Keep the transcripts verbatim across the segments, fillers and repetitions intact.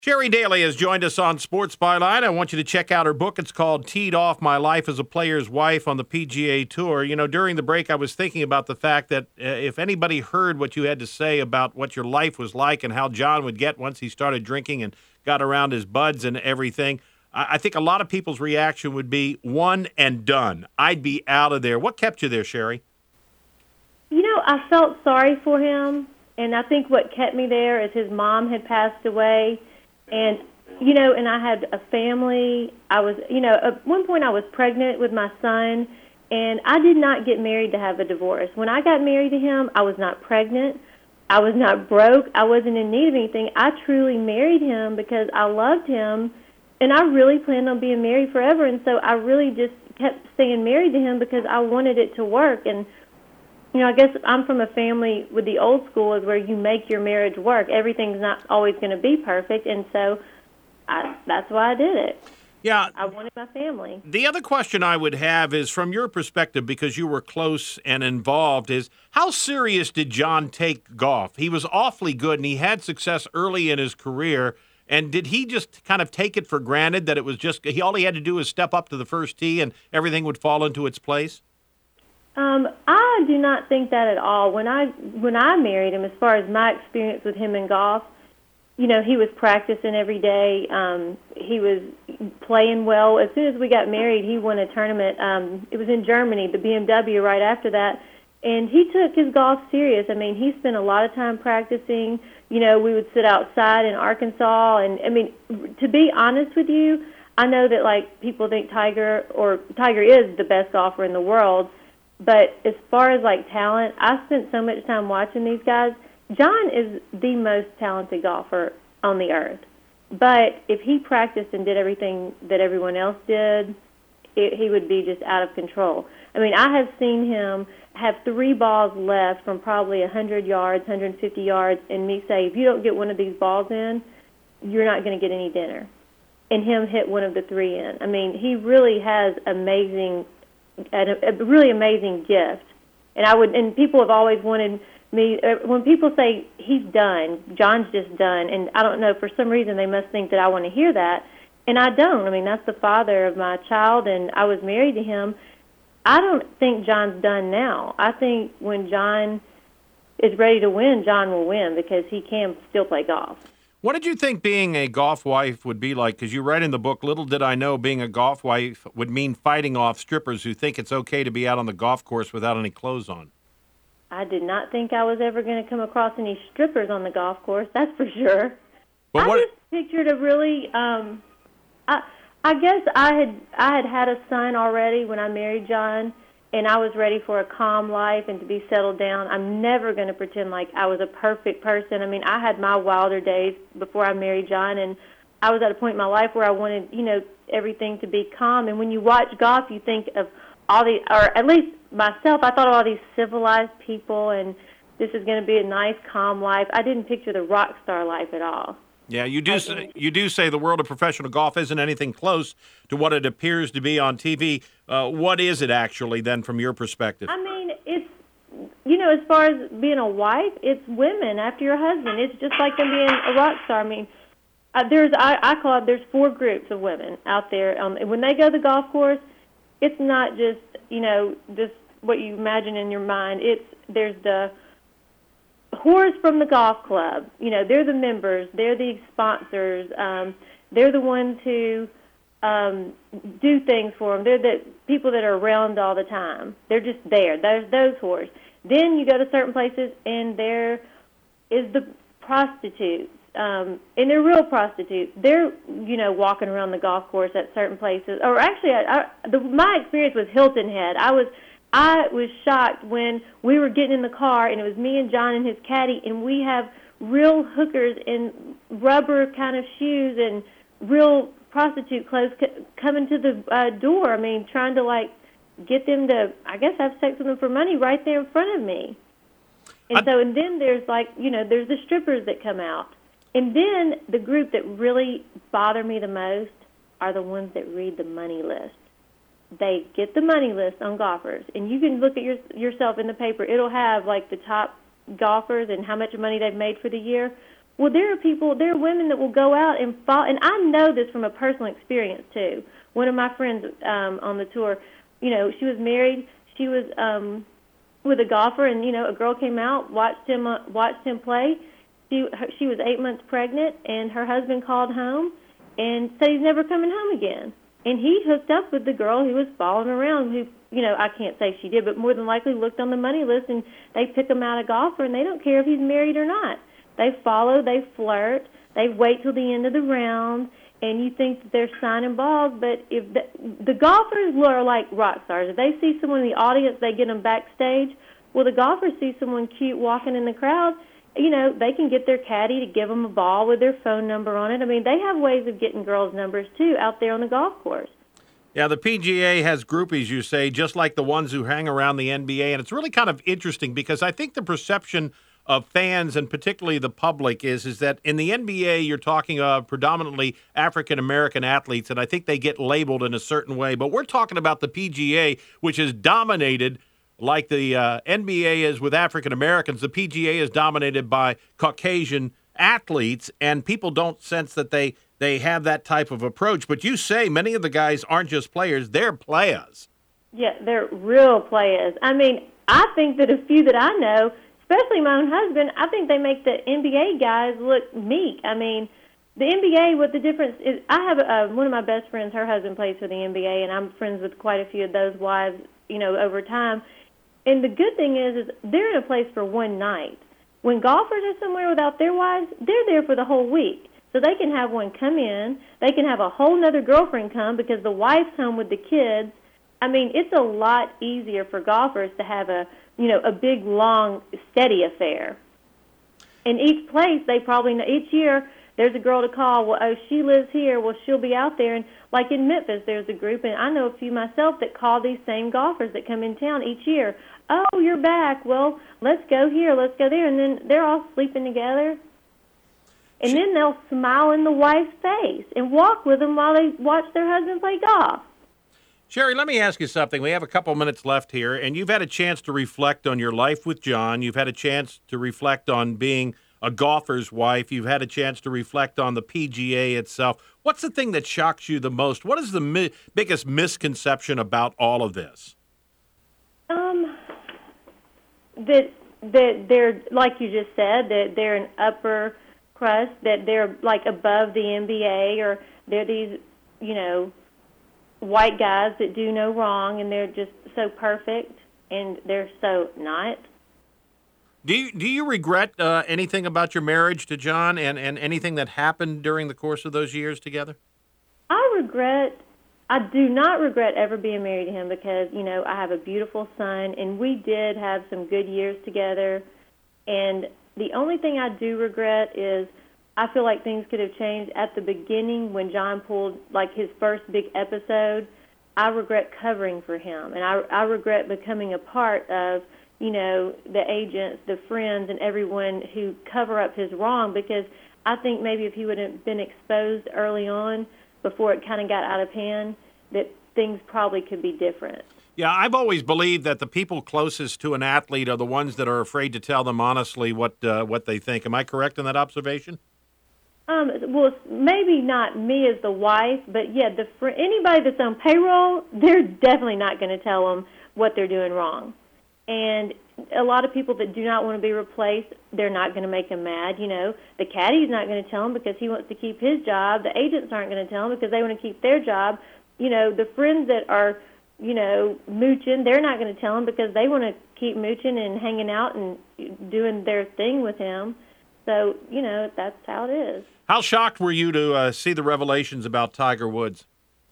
Sherry Daly has joined us on Sports Byline. I want you to check out her book. It's called Teed Off, My Life as a Player's Wife on the P G A Tour. You know, during the break, I was thinking about the fact that uh, if anybody heard what you had to say about what your life was like and how John would get once he started drinking and got around his buds and everything, I, I think a lot of people's reaction would be one and done. I'd be out of there. What kept you there, Sherry? You know, I felt sorry for him, and I think what kept me there is his mom had passed away. And, you know, and I had a family. I was, you know, at one point I was pregnant with my son, and I did not get married to have a divorce. When I got married to him, I was not pregnant. I was not broke. I wasn't in need of anything. I truly married him because I loved him, and I really planned on being married forever. And so I really just kept staying married to him because I wanted it to work. And you know, I guess I'm from a family with the old school is where you make your marriage work. Everything's not always going to be perfect, and so I, that's why I did it. Yeah. I wanted my family. The other question I would have is, from your perspective, because you were close and involved, is how serious did John take golf? He was awfully good, and he had success early in his career, and did he just kind of take it for granted that it was just he all he had to do was step up to the first tee and everything would fall into its place? Um, I do not think that at all. When I when I married him, as far as my experience with him in golf, you know, he was practicing every day. Um, he was playing well. As soon as we got married, he won a tournament. Um, it was in Germany, the B M W right after that, and he took his golf serious. I mean, he spent a lot of time practicing. You know, we would sit outside in Arkansas, and I mean, to be honest with you, I know that like people think Tiger or Tiger is the best golfer in the world. But as far as, like, talent, I spent so much time watching these guys. John is the most talented golfer on the earth. But if he practiced and did everything that everyone else did, it, he would be just out of control. I mean, I have seen him have three balls left from probably one hundred yards, one hundred fifty yards, and me say, if you don't get one of these balls in, you're not going to get any dinner. And him hit one of the three in. I mean, he really has amazing A, a really amazing gift, and I would. And people have always wanted me. When people say he's done, John's just done, and I don't know, for some reason they must think that I want to hear that, and I don't. I mean, that's the father of my child, and I was married to him. I don't think John's done now. I think when John is ready to win, John will win because he can still play golf. What did you think being a golf wife would be like? Because you write in the book, little did I know being a golf wife would mean fighting off strippers who think it's okay to be out on the golf course without any clothes on. I did not think I was ever going to come across any strippers on the golf course, that's for sure. But what, I just pictured a really, um, I, I guess I had, I had had a son already when I married John, and I was ready for a calm life and to be settled down. I'm never going to pretend like I was a perfect person. I mean, I had my wilder days before I married John, and I was at a point in my life where I wanted, you know, everything to be calm. And when you watch golf, you think of all the, or at least myself, I thought of all these civilized people, and this is going to be a nice, calm life. I didn't picture the rock star life at all. Yeah, you do say, you do say the world of professional golf isn't anything close to what it appears to be on T V. Uh, what is it actually, then, from your perspective? I mean, it's, you know, as far as being a wife, it's women after your husband. It's just like them being a rock star. I mean, uh, there's I, I call it, there's four groups of women out there. Um, when they go to the golf course, it's not just, you know, just what you imagine in your mind. It's there's the whores from the golf club. You know, they're the members. They're the sponsors. Um, they're the ones who um, do things for them. They're the people that are around all the time. They're just there. There's those whores. Then you go to certain places, and there is the prostitutes. Um, and they're real prostitutes. They're, you know, walking around the golf course at certain places. Or actually, I, I, the, my experience was Hilton Head. I was I was shocked when we were getting in the car, and it was me and John and his caddy, and we have real hookers in rubber kind of shoes and real prostitute clothes c- coming to the uh, door. I mean, trying to, like, get them to, I guess, have sex with them for money right there in front of me. And I... so, and then there's, like, you know, there's the strippers that come out. And then the group that really bother me the most are the ones that read the money list. They get the money list on golfers, and you can look at your, yourself in the paper. It'll have, like, the top golfers and how much money they've made for the year. Well, there are people, there are women that will go out and fall, and I know this from a personal experience too. One of my friends um, on the tour, you know, she was married. She was um, with a golfer, and you know, a girl came out, watched him, uh, watched him play. She her, she was eight months pregnant, and her husband called home and said he's never coming home again. And he hooked up with the girl who was following around, who, you know, I can't say she did, but more than likely looked on the money list, and they pick him out a golfer, and they don't care if he's married or not. They follow, they flirt, they wait till the end of the round, and you think that they're signing balls, but if the, the golfers are like rock stars. If they see someone in the audience, they get them backstage. Well, the golfers see someone cute walking in the crowd, you know, they can get their caddy to give them a ball with their phone number on it. I mean, they have ways of getting girls' numbers, too, out there on the golf course. Yeah, the P G A has groupies, you say, just like the ones who hang around the N B A. And it's really kind of interesting because I think the perception of fans and particularly the public is is that in the N B A you're talking uh, predominantly African-American athletes, and I think they get labeled in a certain way. But we're talking about the P G A, which is dominated like the uh, N B A is with African Americans. The P G A is dominated by Caucasian athletes, and people don't sense that they, they have that type of approach. But you say many of the guys aren't just players, they're players. Yeah, they're real players. I mean, I think that a few that I know, especially my own husband, I think they make the N B A guys look meek. I mean, the N B A, what the difference is, I have uh, one of my best friends, her husband plays for the N B A, and I'm friends with quite a few of those wives, you know, over time. And the good thing is, is they're in a place for one night. When golfers are somewhere without their wives, they're there for the whole week. So they can have one come in. They can have a whole nother girlfriend come because the wife's home with the kids. I mean, it's a lot easier for golfers to have a, you know, a big, long, steady affair. In each place, they probably know, each year, there's a girl to call. Well, oh, she lives here. Well, she'll be out there. And like in Memphis, there's a group, and I know a few myself that call these same golfers that come in town each year. Oh, you're back. Well, let's go here. Let's go there. And then they're all sleeping together. And then they'll smile in the wife's face and walk with them while they watch their husband play golf. Sherry, let me ask you something. We have a couple minutes left here, and you've had a chance to reflect on your life with John. You've had a chance to reflect on being a golfer's wife. You've had a chance to reflect on the P G A itself. What's the thing that shocks you the most? What is the mi- biggest misconception about all of this? Um, that that they're, like you just said, that they're an upper crust, that they're like above the N B A, or they're these, you know, white guys that do no wrong, and they're just so perfect, and they're so not. Do you, do you regret uh, anything about your marriage to John and, and anything that happened during the course of those years together? I regret, I do not regret ever being married to him because, you know, I have a beautiful son, and we did have some good years together. And the only thing I do regret is I feel like things could have changed at the beginning when John pulled, like, his first big episode. I regret covering for him, and I, I regret becoming a part of, you know, the agents, the friends, and everyone who cover up his wrong, because I think maybe if he would have been exposed early on before it kind of got out of hand, that things probably could be different. Yeah, I've always believed that the people closest to an athlete are the ones that are afraid to tell them honestly what uh, what they think. Am I correct in that observation? Um, well, maybe not me as the wife, but yeah, the fr- anybody that's on payroll, they're definitely not going to tell them what they're doing wrong. And a lot of people that do not want to be replaced, they're not going to make them mad. You know, the caddy's not going to tell him because he wants to keep his job. The agents aren't going to tell him because they want to keep their job. You know, the friends that are, you know, mooching, they're not going to tell him because they want to keep mooching and hanging out and doing their thing with him. So, you know, that's how it is. How shocked were you to uh, see the revelations about Tiger Woods?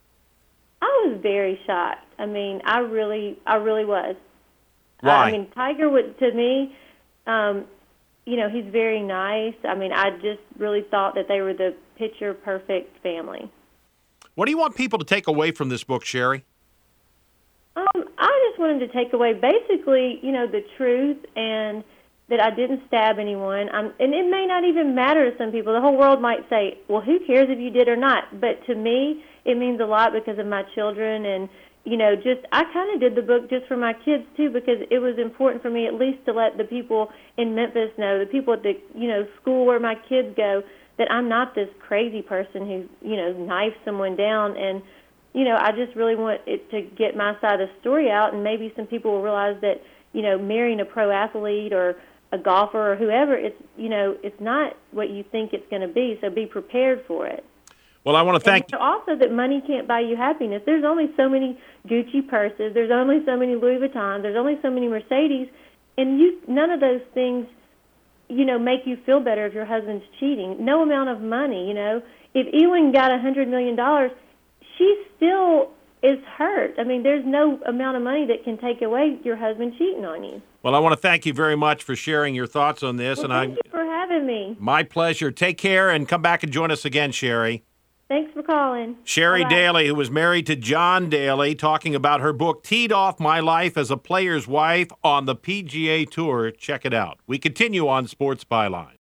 I was very shocked. I mean, I really, I really was. Why? I mean, Tiger would, to me, um, you know, he's very nice. I mean, I just really thought that they were the picture-perfect family. What do you want people to take away from this book, Sherry? Um, I just wanted to take away basically, you know, the truth and that I didn't stab anyone. Um, and it may not even matter to some people. The whole world might say, well, who cares if you did or not? But to me, it means a lot because of my children and, you know, just I kind of did the book just for my kids too, because it was important for me at least to let the people in Memphis know, the people at the, you know, school where my kids go, that I'm not this crazy person who, you know, knifes someone down. And, you know, I just really want it to get my side of the story out, and maybe some people will realize that, you know, marrying a pro athlete or a golfer or whoever, it's, you know, it's not what you think it's going to be, so be prepared for it. Well, I want to thank you. Also, that money can't buy you happiness. There's only so many Gucci purses. There's only so many Louis Vuittons. There's only so many Mercedes. And you, none of those things, you know, make you feel better if your husband's cheating. No amount of money, you know. If Ewing got one hundred million dollars, she still is hurt. I mean, there's no amount of money that can take away your husband cheating on you. Well, I want to thank you very much for sharing your thoughts on this. Well, and thank I, you for having me. My pleasure. Take care and come back and join us again, Sherry. Thanks for calling. Sherry Bye-bye. Daly, who was married to John Daly, talking about her book, Teed Off My Life as a Player's Wife on the P G A Tour. Check it out. We continue on Sports Byline.